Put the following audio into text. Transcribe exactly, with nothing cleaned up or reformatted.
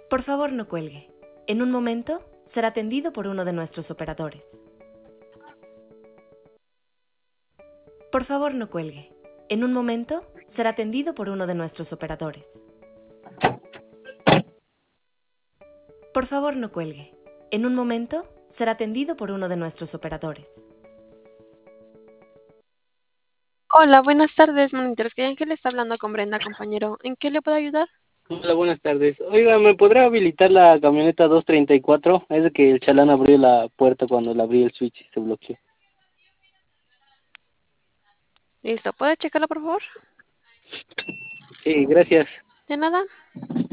Por favor, no cuelgue. En un momento será atendido por uno de nuestros operadores. Por favor, no cuelgue. En un momento será atendido por uno de nuestros operadores. Por favor, no cuelgue. En un momento será atendido por uno de nuestros operadores. Hola, buenas tardes, monitores. Que Ángel está hablando con Brenda, compañero. ¿En qué le puedo ayudar? Hola, buenas tardes. Oiga, ¿me podrá habilitar la camioneta doscientos treinta y cuatro? Es de que el chalán abrió la puerta cuando le abrí el switch y se bloqueó. Listo, ¿puede checarlo, por favor? Sí, gracias. De nada.